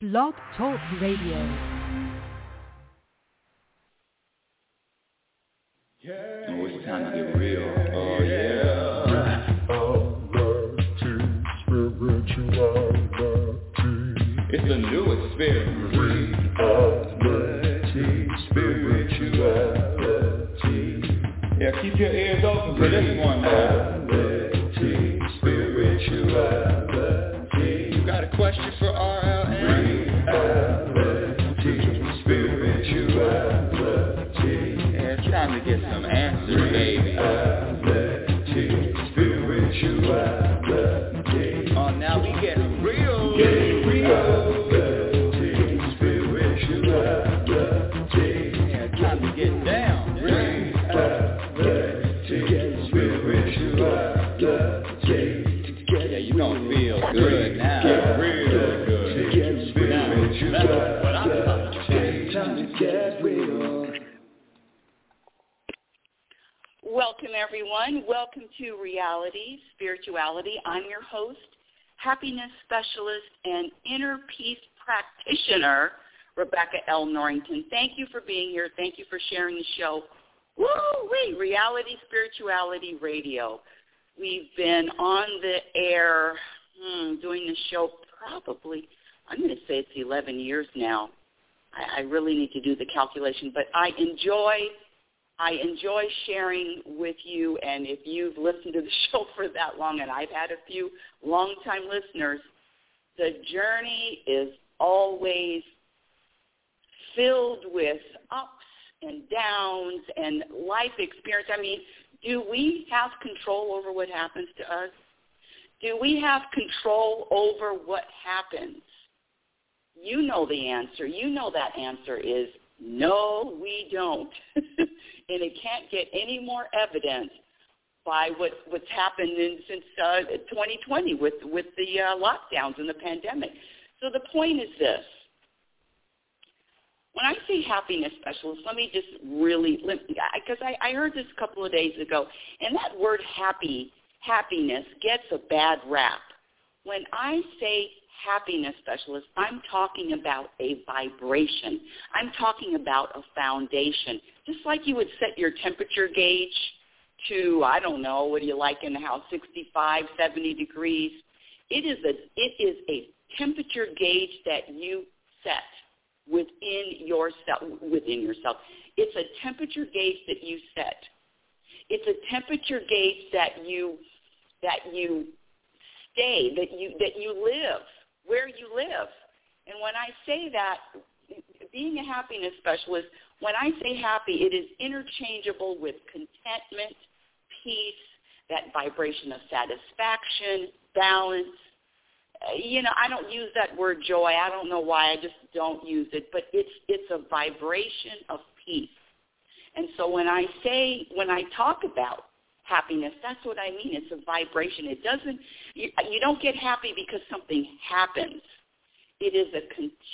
Blog Talk Radio. Oh, it's time to get real. Oh, yeah. It's a new experience. Spirituality. Yeah, keep your ears open for this one, man. Spirituality. You got a question for RLN? Spirituality. Yeah, it's time to get some answers, baby. Spirituality. Oh, now we get real. Get real. Spirituality. Yeah, it's time to get down. Yeah, you gonna feel good now. Get real good. Get spiritual. That's what I'm talking about. Time to get real. Welcome, everyone. Welcome to Reality Spirituality. I'm your host, happiness specialist and inner peace practitioner, Rebecca L. Norrington. Thank you for being here. Thank you for sharing the show. Woo-wee! Reality Spirituality Radio. We've been on the air doing the show probably, I'm going to say it's 11 years now. I really need to do the calculation, but I enjoy sharing with you, and if you've listened to the show for that long, and I've had a few long-time listeners, the journey is always filled with ups and downs and life experience. I mean, do we have control over what happens to us? Do we have control over what happens? You know the answer. You know that answer is no, we don't. And it can't get any more evident by what's happened since 2020 with the lockdowns and the pandemic. So the point is this. When I say happiness specialist, let me just really, because I heard this a couple of days ago, and that word happiness gets a bad rap. When I say happiness specialist, I'm talking about a vibration. I'm talking about a foundation. Just like you would set your temperature gauge to, I don't know, what do you like in the house, 65, 70 degrees. It is a temperature gauge that you set within yourself. It's a temperature gauge that you set. It's a temperature gauge that you stay, that you live, where you live. And when I say that, being a happiness specialist, when I say happy, it is interchangeable with contentment, peace, that vibration of satisfaction, balance. I don't use that word joy. I don't know why. I just don't use it. But it's a vibration of peace. And so when I talk about happiness, that's what I mean. It's a vibration. You don't get happy because something happens. It is a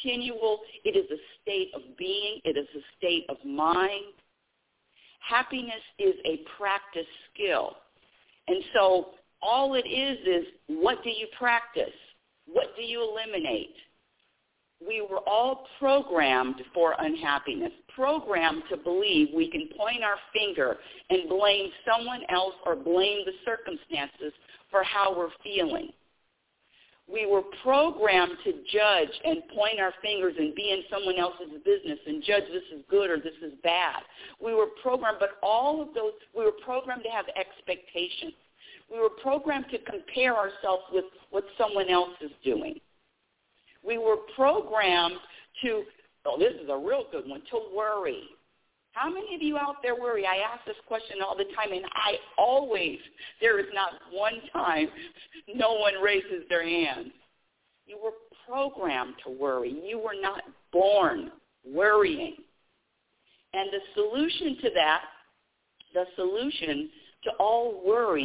state of being. It is a state of mind. Happiness is a practice skill. And so all it is what do you practice? What do you eliminate? We were all programmed for unhappiness, programmed to believe we can point our finger and blame someone else or blame the circumstances for how we're feeling. We were programmed to judge and point our fingers and be in someone else's business and judge this is good or this is bad. We were programmed, but all of those, we were programmed to have expectations. We were programmed to compare ourselves with what someone else is doing. We were programmed to, this is a real good one, to worry. How many of you out there worry? I ask this question all the time, and there is not one time no one raises their hand. You were programmed to worry. You were not born worrying. And the solution to that, the solution to all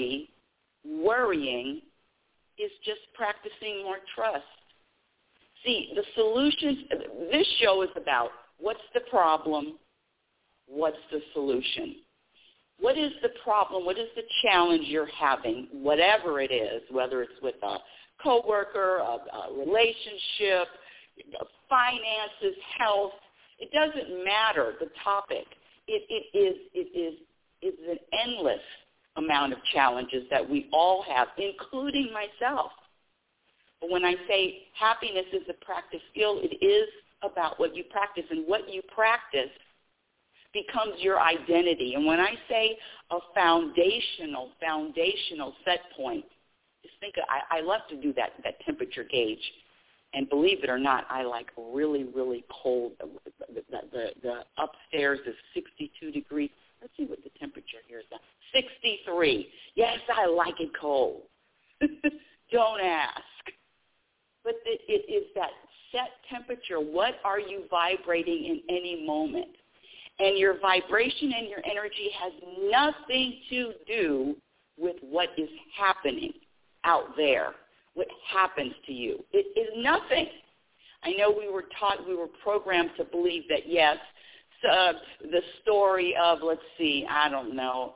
worrying is just practicing more trust. See, the solutions, this show is about what's the problem, what's the solution. What is the problem? What is the challenge you're having, whatever it is, whether it's with a coworker, a relationship, finances, health. It doesn't matter the topic. It is an endless amount of challenges that we all have, including myself. But when I say happiness is a practice skill, it is about what you practice, and what you practice becomes your identity. And when I say a foundational set point, just think, I love to do that temperature gauge. And believe it or not, I like really, really cold. The upstairs is 62 degrees. Let's see what the temperature here is. 63. Yes, I like it cold. Don't ask. But it is that set temperature. What are you vibrating in any moment? And your vibration and your energy has nothing to do with what is happening out there, what happens to you. It is nothing. I know we were programmed to believe that, yes, the story of, let's see, I don't know,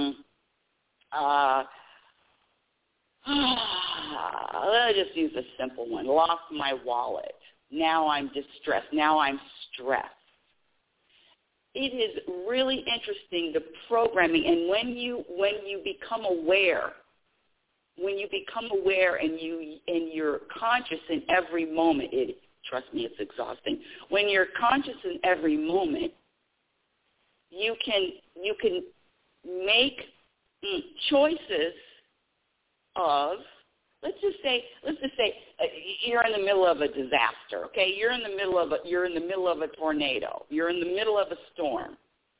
let's just use a simple one. Lost my wallet. Now I'm distressed. Now I'm stressed. It is really interesting, the programming, and when you become aware, and you're conscious in every moment, trust me, it's exhausting. When you're conscious in every moment, you can make choices of, let's just say you're in the middle of a disaster, okay? You're in the middle of a tornado. You're in the middle of a storm.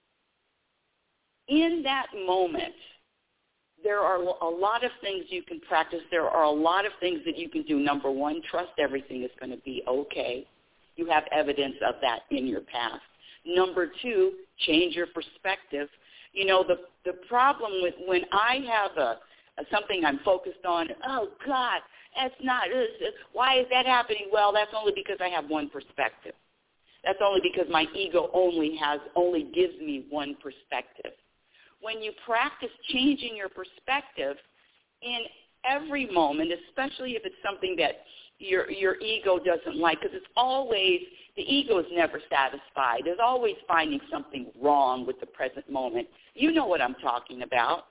In that moment, there are a lot of things you can practice. There are a lot of things that you can do. Number one, trust everything is going to be okay. You have evidence of that in your past. Number two, change your perspective. You know, the problem with when I have something I'm focused on, oh, God, that's not, why is that happening? Well, that's only because I have one perspective. That's only because my ego only gives me one perspective. When you practice changing your perspective in every moment, especially if it's something that your ego doesn't like, because it's always, the ego is never satisfied. There's always finding something wrong with the present moment. You know what I'm talking about.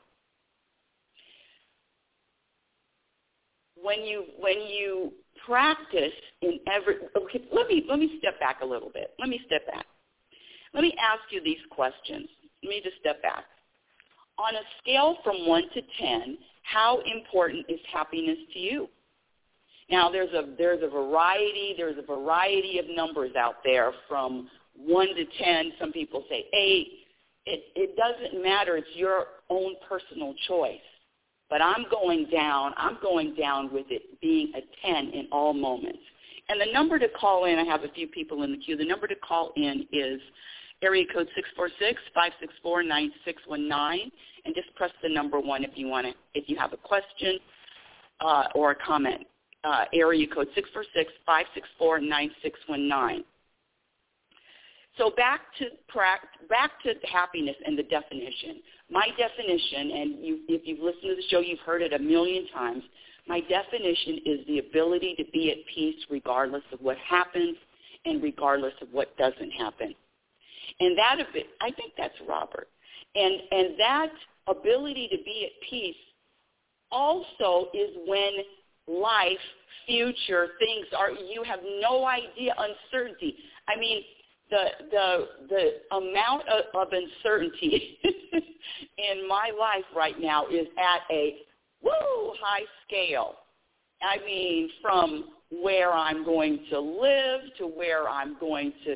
When you practice in every, okay, let me step back a little bit. Let me step back. Let me ask you these questions. Let me just step back. On a scale from 1 to 10, how important is happiness to you? Now, there's a variety of numbers out there from 1 to 10. Some people say 8. It doesn't matter. It's your own personal choice. But I'm going down with it being a 10 in all moments. And the number to call in, I have a few people in the queue. The number to call in is area code 646-564-9619, and just press the number 1 if you have a question or a comment. Area code 646-564-9619. So back to happiness and the definition. My definition, and if you've listened to the show, you've heard it a million times. My definition is the ability to be at peace regardless of what happens and regardless of what doesn't happen. And that, I think that's Robert. And that ability to be at peace also is when life, future, things are, you have no idea, uncertainty. I mean, the amount of uncertainty in my life right now is at a high scale. I mean, from where I'm going to live to where I'm going to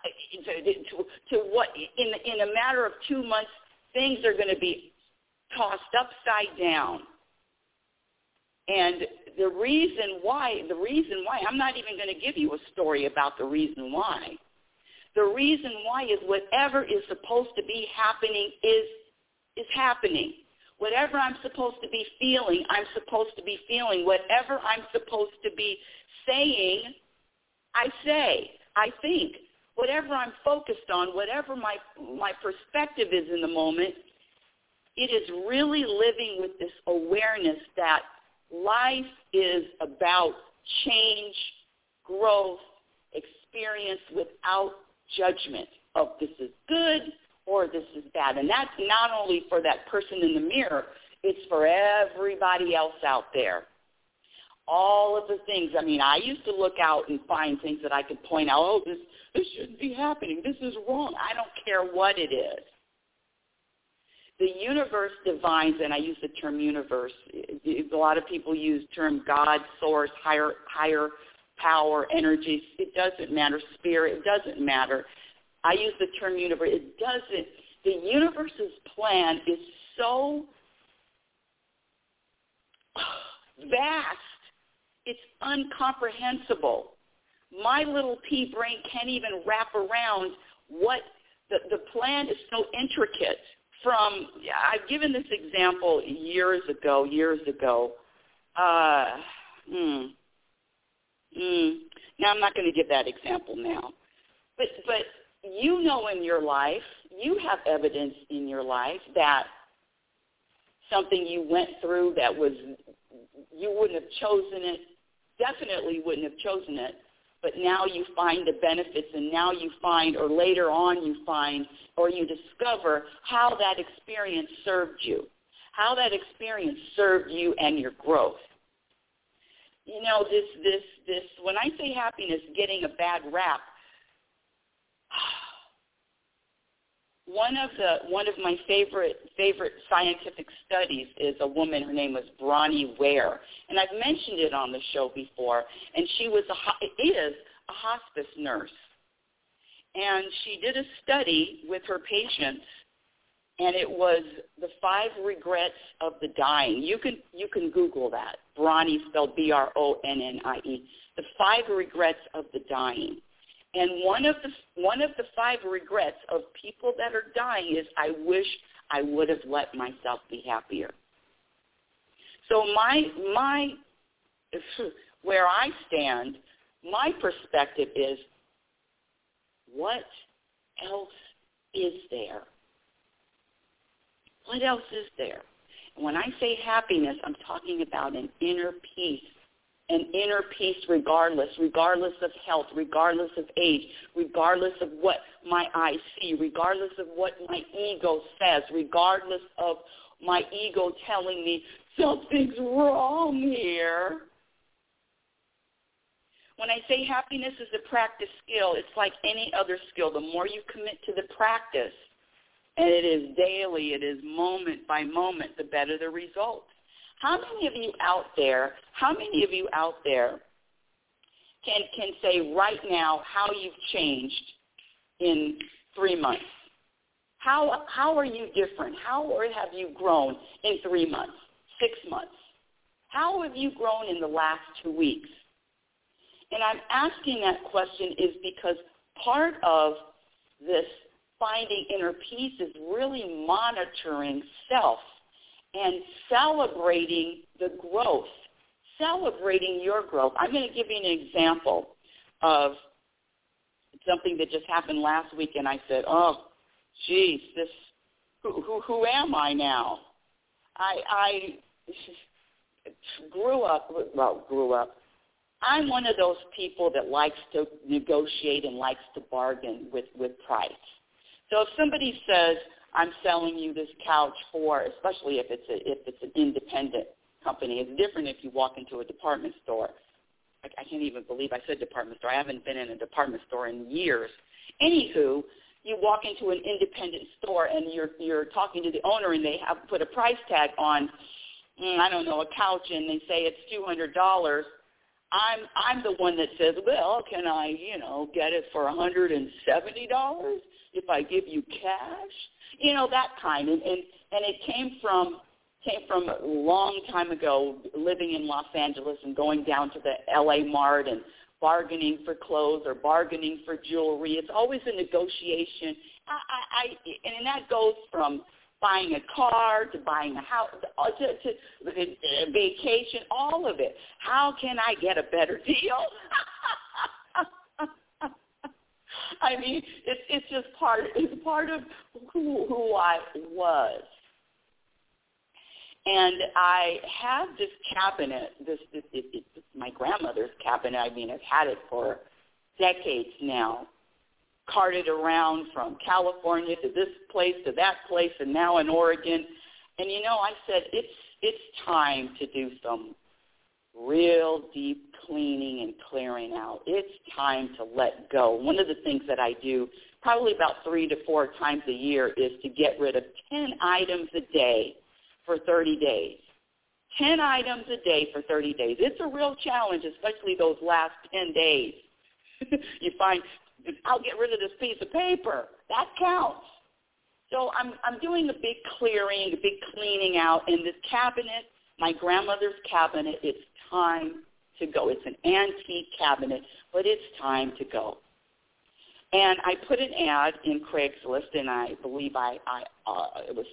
what in a matter of 2 months, things are going to be tossed upside down. And the reason why, I'm not even going to give you a story about the reason why. The reason why is whatever is supposed to be happening is happening. Whatever I'm supposed to be feeling, I'm supposed to be feeling. Whatever I'm supposed to be saying, I say, I think. Whatever I'm focused on, whatever my perspective is in the moment, it is really living with this awareness that life is about change, growth, experience without judgment of this is good or this is bad. And that's not only for that person in the mirror, it's for everybody else out there. All of the things. I mean, I used to look out and find things that I could point out, oh, this shouldn't be happening. This is wrong. I don't care what it is. The universe divines, and I use the term universe. A lot of people use the term God, source, higher power, energy. It doesn't matter. Spirit, it doesn't matter. I use the term universe. It doesn't. The universe's plan is so vast. It's incomprehensible. My little pea brain can't even wrap around what the plan is so intricate. I've given this example years ago. Now I'm not going to give that example now. But you know in your life, you have evidence in your life that something you went through that was, you wouldn't have chosen it, definitely wouldn't have chosen it, but now you find the benefits, and now you find, or later on you find, or you discover how that experience served you, and your growth. You know, this when I say happiness getting a bad rap, one of my favorite scientific studies is a woman. Her name was Bronnie Ware, and I've mentioned it on the show before. And she is a hospice nurse, and she did a study with her patients, and it was the 5 regrets of the dying. You can Google that. Bronnie, spelled Bronnie. The 5 regrets of the dying. And one of the 5 regrets of people that are dying is, I wish I would have let myself be happier. So my where I stand, my perspective is, what else is there? What else is there? And when I say happiness, I'm talking about an inner peace regardless of health, regardless of age, regardless of what my eyes see, regardless of what my ego says, regardless of my ego telling me something's wrong here. When I say happiness is a practice skill, it's like any other skill. The more you commit to the practice, and it is daily, it is moment by moment, the better the results. How many of you out there can say right now how you've changed in 3 months? How are you different? How have you grown in 3 months, 6 months? How have you grown in the last 2 weeks? And I'm asking that question is because part of this finding inner peace is really monitoring self and celebrating the growth, celebrating your growth. I'm going to give you an example of something that just happened last week, and I said, oh, geez, who am I now? I grew up. I'm one of those people that likes to negotiate and likes to bargain with price. So if somebody says, I'm selling you this couch for, especially if it's an independent company. It's different if you walk into a department store. I can't even believe I said department store. I haven't been in a department store in years. Anywho, you walk into an independent store and you're talking to the owner and they have put a price tag on, I don't know, a couch, and they say it's $200. I'm the one that says, well, can I, get it for $170 if I give you cash? That kind. And it came from a long time ago, living in Los Angeles and going down to the L.A. Mart and bargaining for clothes or bargaining for jewelry. It's always a negotiation. And that goes from buying a car to buying a house to vacation, all of it. How can I get a better deal? I mean, it's just part of who I was. And I have this cabinet, this my grandmother's cabinet. I mean, I've had it for decades now, carted around from California to this place to that place and now in Oregon. And, I said, it's time to do some real deep cleaning and clearing out. It's time to let go. One of the things that I do probably about 3 to 4 times a year is to get rid of 10 items a day for 30 days. 10 items a day for 30 days. It's a real challenge, especially those last 10 days. You find, I'll get rid of this piece of paper. That counts. So I'm doing a big clearing, a big cleaning out. And this cabinet, my grandmother's cabinet, it's time to go. It's an antique cabinet, but it's time to go. And I put an ad in Craigslist, and I believe it was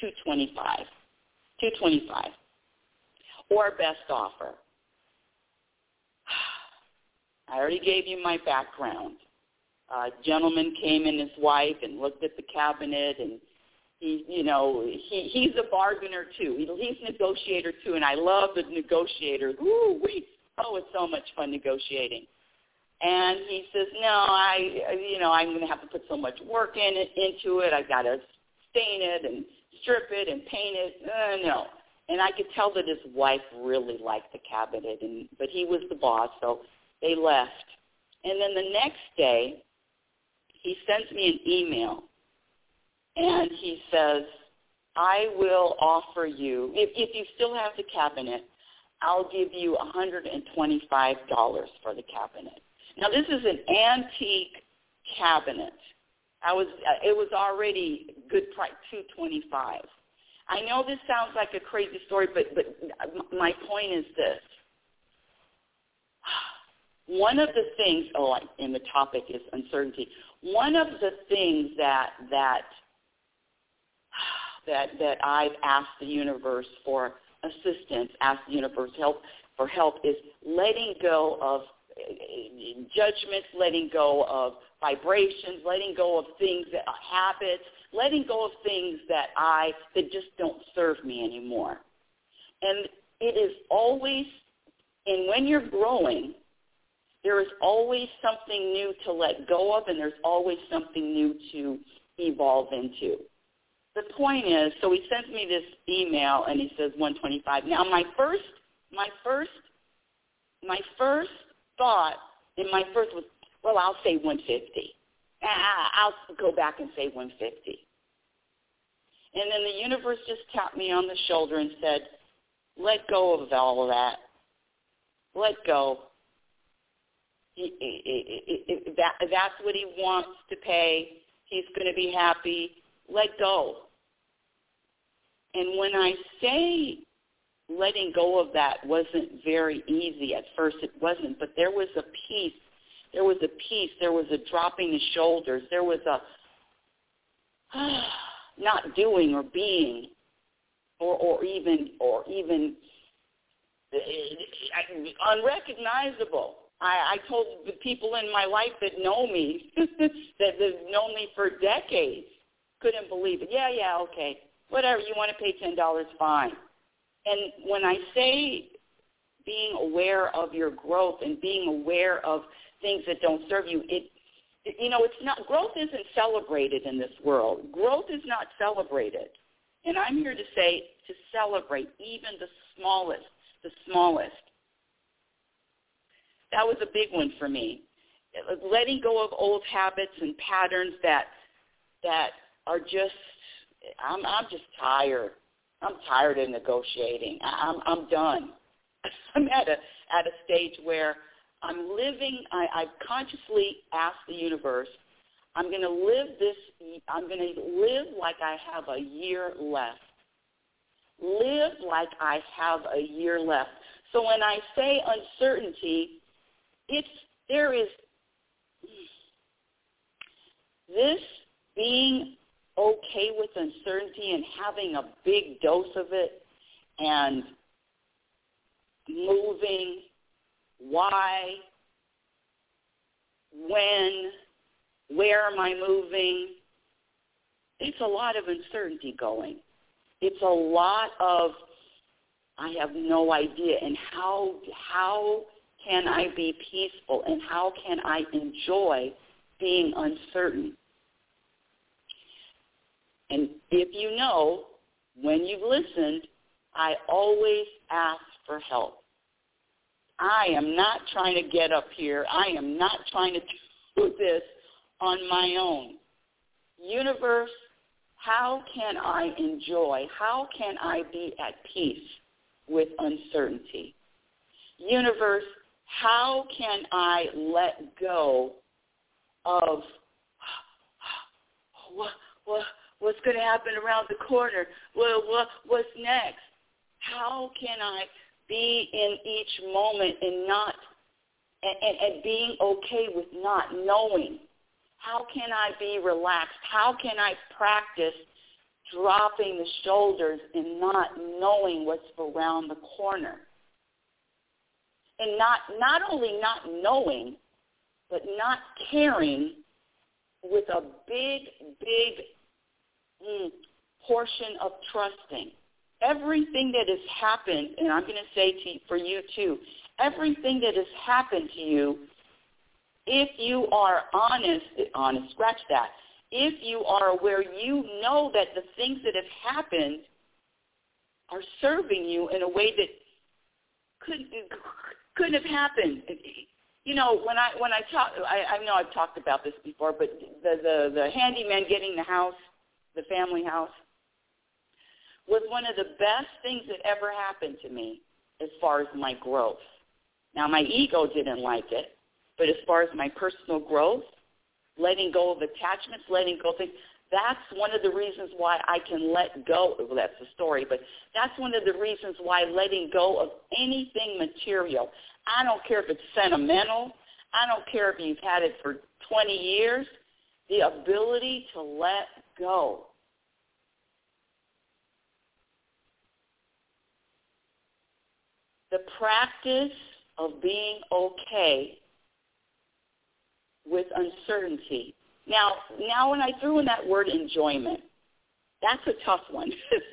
$225, or best offer. I already gave you my background. A gentleman came and his wife and looked at the cabinet, and he's a bargainer too. He's a negotiator too, and I love the negotiators. It's so much fun negotiating. And he says, no, I'm going to have to put so much work into it. I got to stain it and strip it and paint it. No. And I could tell that his wife really liked the cabinet, but he was the boss, so they left. And then the next day, he sends me an email, and he says, I will offer you, if you still have the cabinet, I'll give you $125 for the cabinet. Now, this is an antique cabinet. It was already good price, $225. I know this sounds like a crazy story, but my point is this. One of the things, and the topic is uncertainty. One of the things that I've asked the universe for assistance, asked the universe for help, is letting go of judgments, letting go of vibrations, letting go of things that are habits, letting go of things that just don't serve me anymore. And it is always, and when you're growing, there is always something new to let go of, and there's always something new to evolve into. The point is, so he sends me this email, and he says $125. Now, my first thought, and my first was, well, I'll say $150. I'll go back and say $150. And then the universe just tapped me on the shoulder and said, let go of all of that. Let go. That's what he wants to pay. He's going to be happy. Let go. And when I say letting go of that wasn't very easy at first, it wasn't, but there was a peace. There was a dropping the shoulders. There was a not doing or being or even unrecognizable. I told the people in my life that know me, that have known me for decades, couldn't believe it. Yeah, okay. Whatever, you want to pay $10, fine. And when I say being aware of your growth and being aware of things that don't serve you, it's not, growth isn't celebrated in this world. Growth is not celebrated. And I'm here to say to celebrate even the smallest. That was a big one for me. Letting go of old habits and patterns that are just, I'm just tired. I'm tired of negotiating. I'm done. I'm at a stage where I'm living, I've consciously asked the universe, I'm going to live like I have a year left. Live like I have a year left. So when I say uncertainty, there is this being okay with uncertainty and having a big dose of it and moving, why, when, where am I moving? It's a lot of uncertainty going. It's a lot of I have no idea. And how can I be peaceful, and how can I enjoy being uncertain? And if you know, when you've listened, I always ask for help. I am not trying to get up here. I am not trying to do this on my own. Universe, how can I enjoy? How can I be at peace with uncertainty? Universe, how can I let go of what's going to happen around the corner? What's next? How can I be in each moment and being okay with not knowing? How can I be relaxed? How can I practice dropping the shoulders and not knowing what's around the corner? And not only not knowing, but not caring with a big portion of trusting. Everything that has happened, and I'm going to say for you too, everything that has happened to you, if you are honest, scratch that. If you are aware, you know that the things that have happened are serving you in a way that couldn't have happened. You know, when I talk, I know I've talked about this before, but the handyman getting the house, the family house, was one of the best things that ever happened to me as far as my growth. Now, my ego didn't like it, but as far as my personal growth, letting go of attachments, letting go of things, that's one of the reasons why I can let go. Well, that's the story, but that's one of the reasons why letting go of anything material, I don't care if it's sentimental, I don't care if you've had it for 20 years, the ability to let go. The practice of being okay with uncertainty. Now when I threw in that word enjoyment, that's a tough one.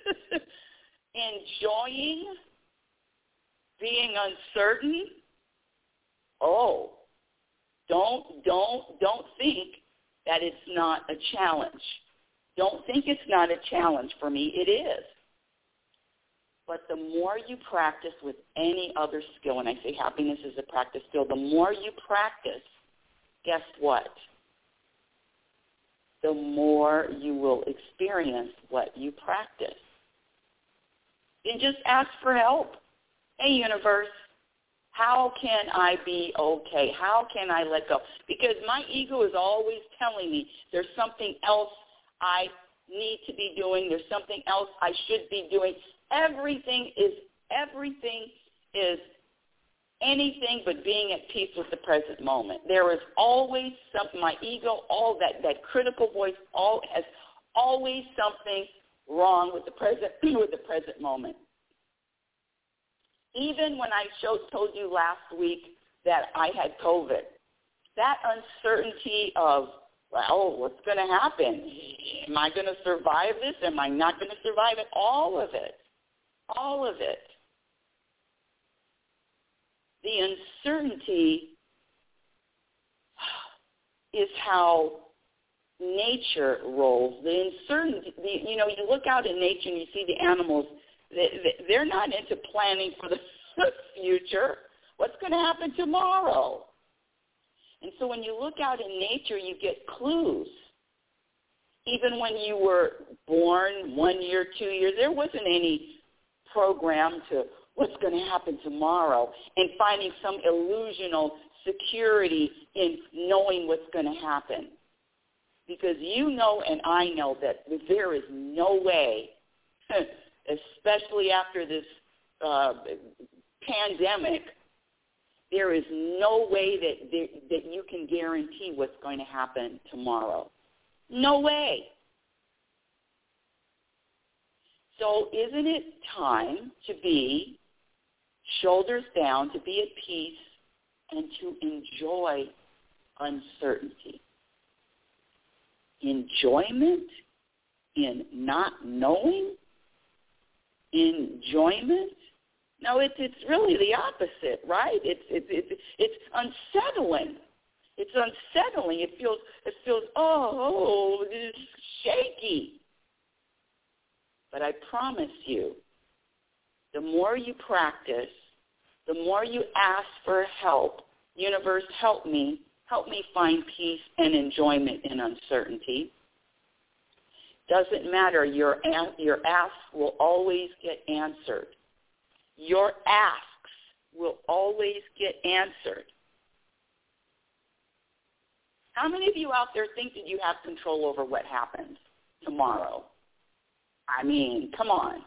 Enjoying being uncertain? Oh, don't think that it's not a challenge. Don't think it's not a challenge for me. It is. But the more you practice with any other skill, and I say happiness is a practice skill, the more you practice, guess what? The more you will experience what you practice. And just ask for help. Hey, universe, how can I be okay? How can I let go? Because my ego is always telling me there's something else I need to be doing. There's something else I should be doing. Everything is anything but being at peace with the present moment. There is always something, my ego, all that critical voice has always something wrong with the present moment. Even when I told you last week that I had COVID, that uncertainty of, well, what's going to happen? Am I going to survive this? Am I not going to survive it? All of it. The uncertainty is how nature rolls. The uncertainty, you look out in nature and you see the animals, they're not into planning for the future. What's going to happen tomorrow? And so when you look out in nature, you get clues. Even when you were born 1 year, 2 years, there wasn't any program to what's going to happen tomorrow and finding some illusional security in knowing what's going to happen. Because you know and I know that there is no way, especially after this pandemic, there is no way that you can guarantee what's going to happen tomorrow. No way. So isn't it time to be shoulders down, to be at peace, and to enjoy uncertainty? Enjoyment in not knowing? Enjoyment No, it's really the opposite, right? It's unsettling. It's unsettling. It feels it's shaky. But I promise you, the more you practice, the more you ask for help, universe, help me find peace and enjoyment in uncertainty. Doesn't matter. Your ask will always get answered. Your asks will always get answered. How many of you out there think that you have control over what happens tomorrow? I mean, come on.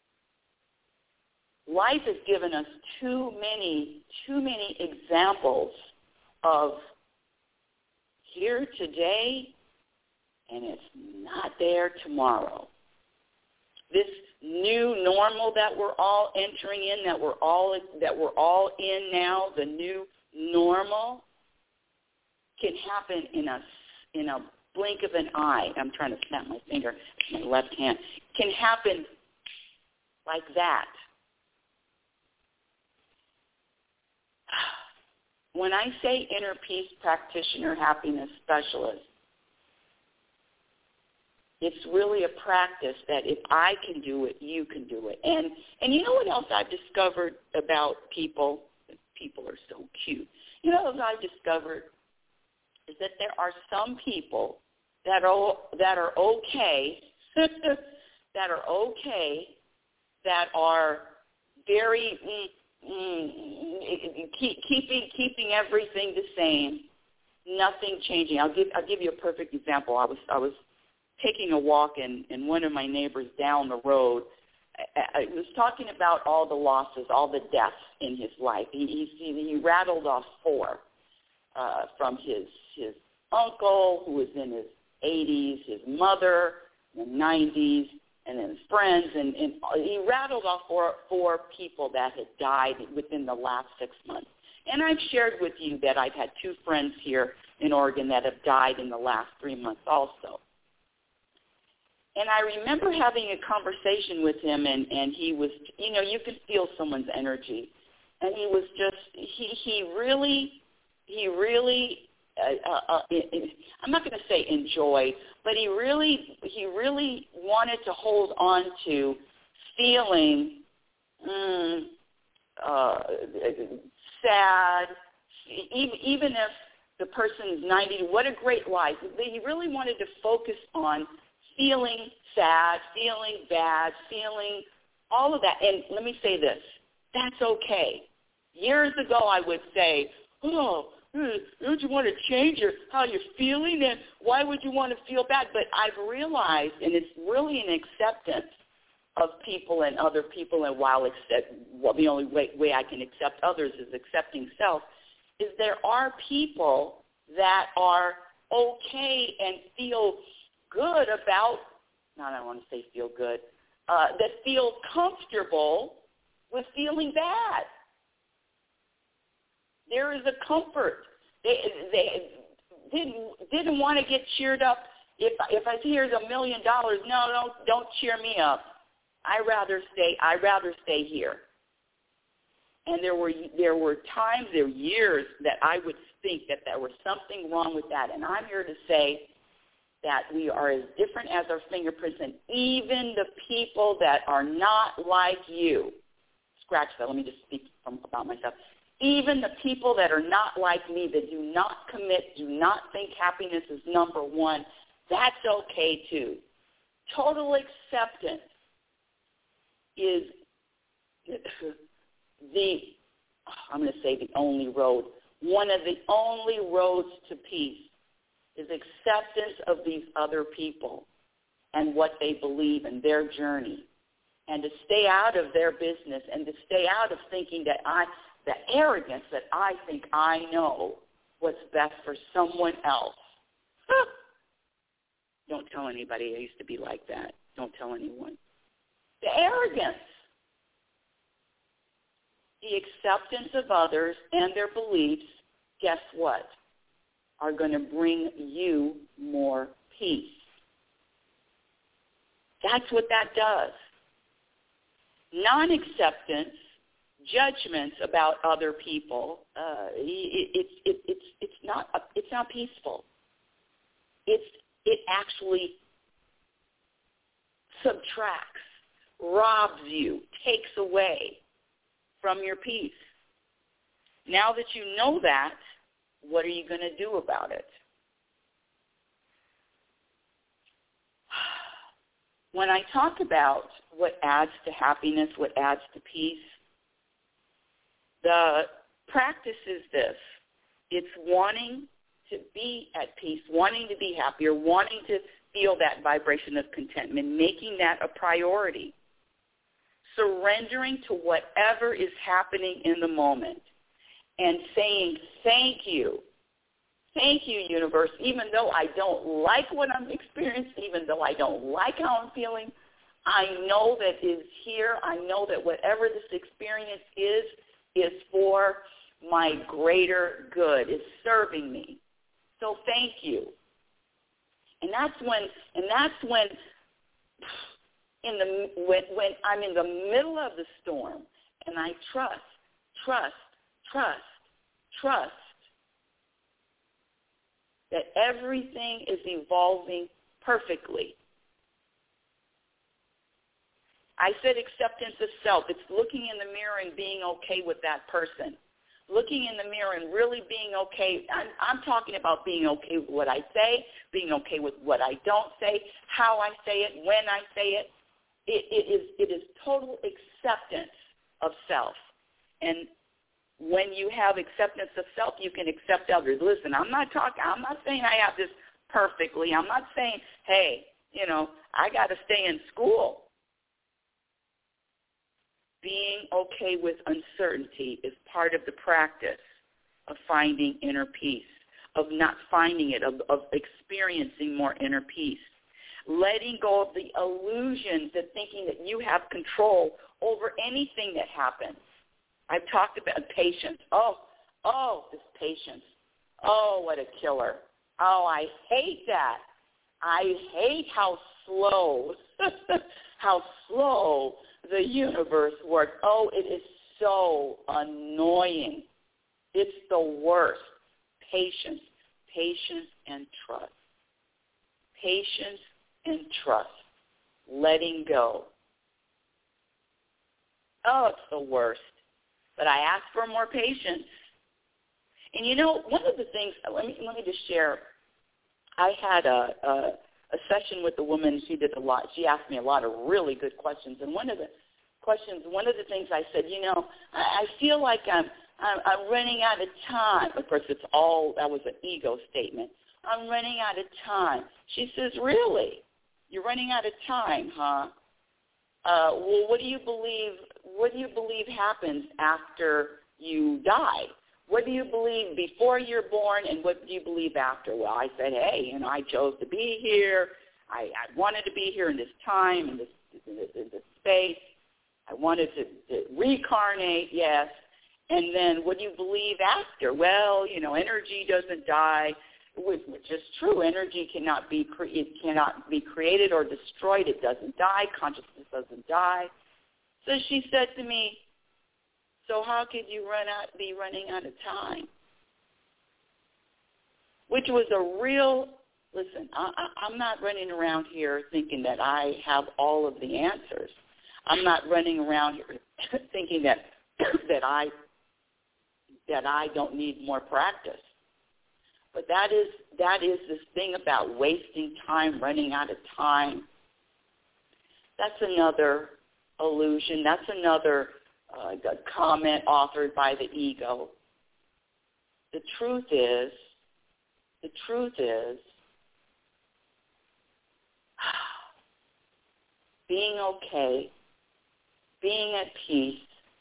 Life has given us too many examples of here today, and it's not there tomorrow. This new normal that we're all entering in, that we're all in now, the new normal, can happen in a blink of an eye. I'm trying to snap my finger, my left hand. Can happen like that. When I say inner peace practitioner, happiness specialist, it's really a practice that if I can do it, you can do it. And you know what else I've discovered about people? People are so cute. You know what I've discovered is that there are some people that are okay, that are very keeping everything the same, nothing changing. I'll give you a perfect example. I was taking a walk, and one of my neighbors down the road, I was talking about all the losses, all the deaths in his life. He rattled off 4 from his uncle, who was in his 80s, his mother in the 90s, and then his friends, and he rattled off 4 people that had died within the last 6 months. And I've shared with you that I've had 2 friends here in Oregon that have died in the last 3 months also. And I remember having a conversation with him, and he was, you could feel someone's energy. And he was just, he really, I'm not going to say enjoyed, but he really wanted to hold on to feeling sad, even if the person's 90. What a great life. He really wanted to focus on feeling sad, feeling bad, feeling all of that. And let me say this, that's okay. Years ago I would say, don't you want to change how you're feeling, and why would you want to feel bad? But I've realized, and it's really an acceptance of people and other people, and the only way I can accept others is accepting self, is there are people that are okay and feel good about, I don't want to say feel good, that feel comfortable with feeling bad. There is a comfort. They didn't want to get cheered up. If I say here's $1 million, no, don't cheer me up. I'd rather stay here. And there were times, there were years that I would think that there was something wrong with that. And I'm here to say that we are as different as our fingerprints, and even the people that are not like you, scratch that, let me just speak about myself. Even the people that are not like me, that do not commit, do not think happiness is number one, that's okay too. Total acceptance is I'm going to say the only road. One of the only roads to peace is acceptance of these other people and what they believe in their journey, and to stay out of their business, and to stay out of thinking that the arrogance that I think I know what's best for someone else. Don't tell anybody. I used to be like that. Don't tell anyone. The arrogance. The acceptance of others and their beliefs, guess what, are going to bring you more peace. That's what that does. Non-acceptance judgments about other people, it's not peaceful. It actually subtracts, robs you, takes away from your peace. Now that you know that, what are you going to do about it? When I talk about what adds to happiness, what adds to peace, the practice is this. It's wanting to be at peace, wanting to be happier, wanting to feel that vibration of contentment, making that a priority, surrendering to whatever is happening in the moment, and saying, thank you, universe, even though I don't like what I'm experiencing, even though I don't like how I'm feeling, I know that it is here. I know that whatever this experience is for my greater good, is serving me. So thank you. And that's when I'm in the middle of the storm and I trust that everything is evolving perfectly. I said acceptance of self. It's looking in the mirror and being okay with that person. Looking in the mirror and really being okay. I'm talking about being okay with what I say, being okay with what I don't say, how I say it, when I say it. It is total acceptance of self. And when you have acceptance of self, you can accept others. Listen, I'm not saying I have this perfectly. I'm not saying, hey, I got to stay in school. Being okay with uncertainty is part of the practice of finding inner peace, of not finding it, of experiencing more inner peace. Letting go of the illusions of thinking that you have control over anything that happens. I've talked about patience. Oh, this patience. Oh, what a killer. Oh, I hate that. I hate how slow the universe works. Oh, it is so annoying. It's the worst. Patience and trust. Patience and trust. Letting go. Oh, it's the worst. But I ask for more patience. And one of the things, let me just share. I had a session with a woman. She did a lot. She asked me a lot of really good questions. And one of the things I said, I feel like I'm running out of time. Of course, that was an ego statement. I'm running out of time. She says, really? You're running out of time, huh? Well, what do you believe happens after you die? What do you believe before you're born, and what do you believe after? Well, I said, hey, I chose to be here. I wanted to be here in this time, in this space. I wanted to reincarnate, yes. And then what do you believe after? Well, energy doesn't die, which is true. Energy cannot be created or destroyed. It doesn't die. Consciousness doesn't die. So she said to me, so how could you be running out of time? Which was a real, listen, I'm not running around here thinking that I have all of the answers. I'm not running around here thinking that I don't need more practice. But that is this thing about wasting time, running out of time. That's another illusion. That's another comment authored by the ego. The truth is, being okay, being at peace,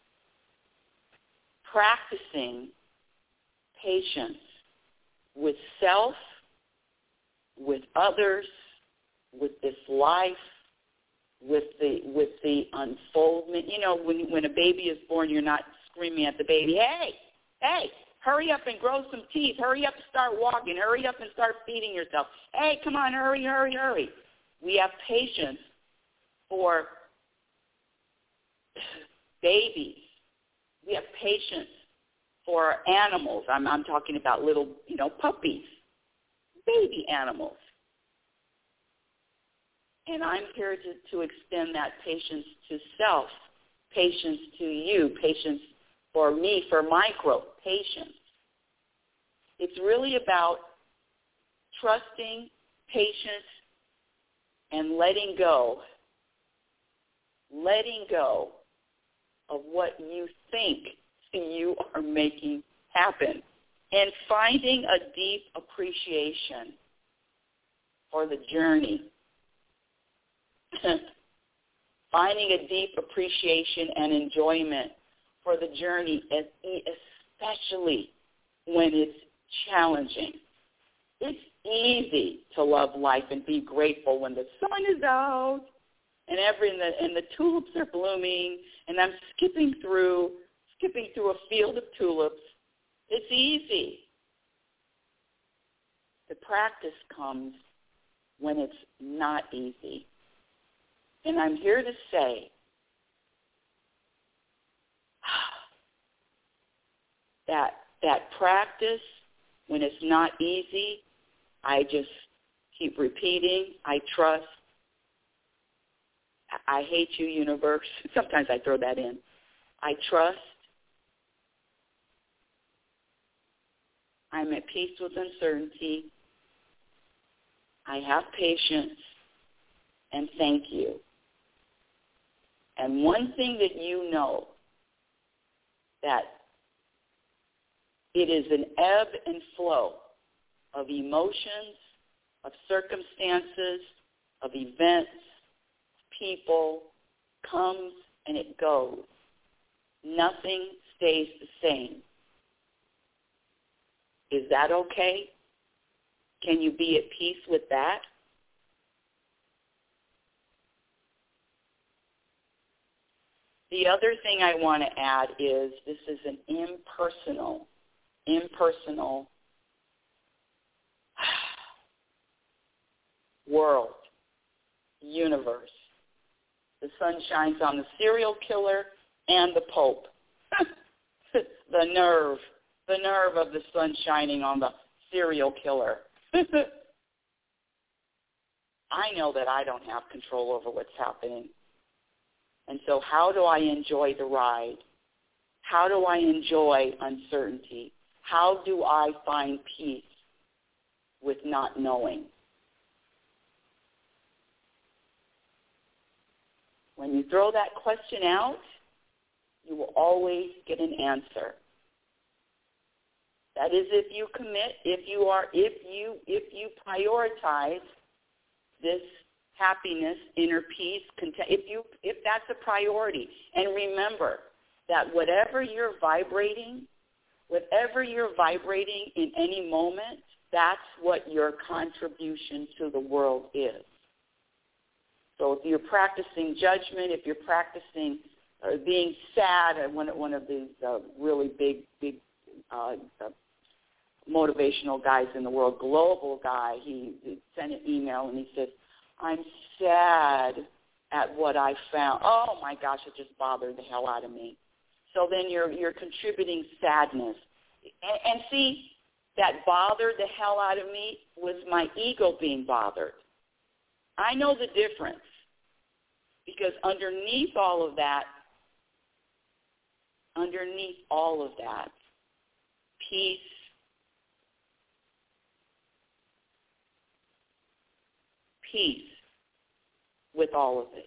practicing patience with self, with others, with this life, with the unfoldment. When a baby is born, you're not screaming at the baby, hey, hurry up and grow some teeth. Hurry up and start walking. Hurry up and start feeding yourself. Hey, come on, hurry. We have patience for babies We have patience for animals. I'm talking about little, puppies, baby animals. And I'm here to extend that patience to self, patience to you, patience for me, for my growth, patience. It's really about trusting, patience, and letting go of what you think you are making happen, and finding a deep appreciation for the journey. Finding a deep appreciation and enjoyment for the journey, especially when it's challenging. It's easy to love life and be grateful when the sun is out and the tulips are blooming, and I'm skipping through a field of tulips. It's easy. The practice comes when it's not easy. And I'm here to say that practice, when it's not easy, I just keep repeating, I trust. I hate you, universe. Sometimes I throw that in. I trust. I'm at peace with uncertainty. I have patience. And thank you. And one thing that you know, that it is an ebb and flow of emotions, of circumstances, of events, people, comes and it goes. Nothing stays the same. Is that okay? Can you be at peace with that? The other thing I want to add is this is an impersonal world, universe. The sun shines on the serial killer and the Pope. The nerve of the sun shining on the serial killer. I know that I don't have control over what's happening. And so how do I enjoy the ride? How do I enjoy uncertainty? How do I find peace with not knowing? When you throw that question out, you will always get an answer. That is, if you commit, if you prioritize this happiness, inner peace, if that's a priority. And remember that whatever you're vibrating in any moment, that's what your contribution to the world is. So if you're practicing judgment, if you're practicing being sad, one of these really big motivational guys in the world, global guy, he sent an email and he said, I'm sad at what I found. Oh my gosh, it just bothered the hell out of me. So then you're contributing sadness. And see, that bothered the hell out of me was my ego being bothered. I know the difference, because underneath all of that, peace, with all of it.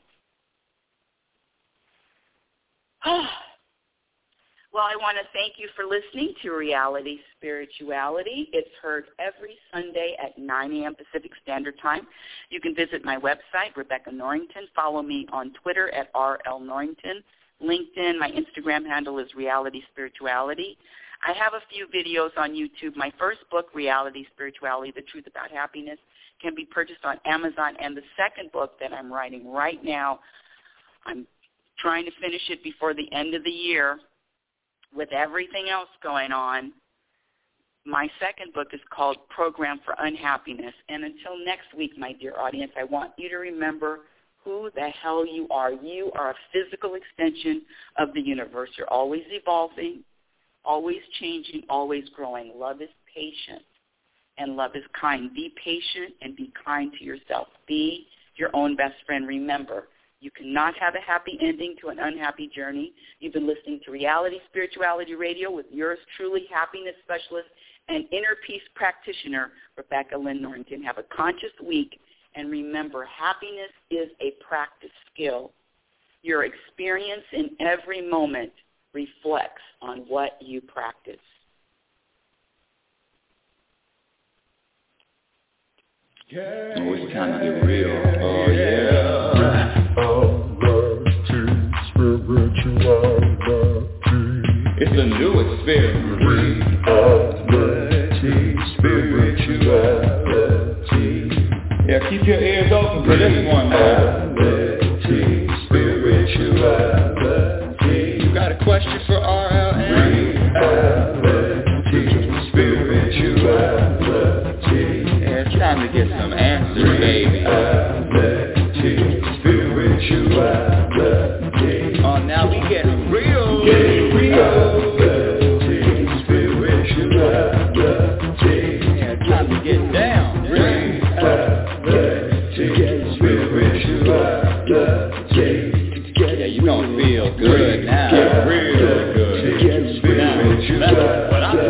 Well, I want to thank you for listening to Reality Spirituality. It's heard every Sunday at 9 a.m. Pacific Standard Time. You can visit my website, Rebecca Norrington. Follow me on Twitter at RL Norrington. LinkedIn, my Instagram handle is Reality Spirituality. I have a few videos on YouTube. My first book, Reality Spirituality, The Truth About Happiness, can be purchased on Amazon. And the second book that I'm writing right now, I'm trying to finish it before the end of the year. With everything else going on, my second book is called Program for Unhappiness. And until next week, my dear audience, I want you to remember who the hell you are. You are a physical extension of the universe. You're always evolving, always changing, always growing. Love is patient, and love is kind. Be patient and be kind to yourself. Be your own best friend. Remember, you cannot have a happy ending to an unhappy journey. You've been listening to Reality Spirituality Radio with yours truly, happiness specialist and inner peace practitioner, Rebecca Lynn Norrington. Have a conscious week, and remember, happiness is a practice skill. Your experience in every moment reflects on what you practice. Oh, it's time to get real. Oh, yeah. It's a new experience. Spirituality. Yeah, keep your ears open for this one, man. Spirituality. You got a question for RLN? Spirituality. Yeah, it's time to get some answers, baby. Spirituality. Oh, now we getting real. Yeah, time to get down. Yeah, you gonna feel good now. Real good. Now, what I'm